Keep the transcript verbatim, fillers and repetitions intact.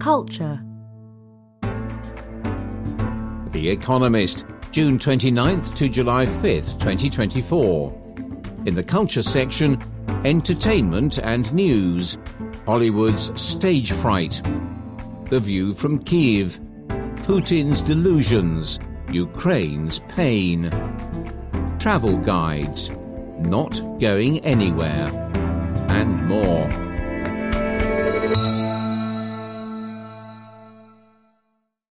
Culture. The Economist, June twenty-ninth to July fifth, twenty twenty-four. In the Culture section, entertainment and news. Hollywood's stage fright. The View from Kyiv. Putin's delusions. Ukraine's pain. Travel guides. Not going anywhere. And more.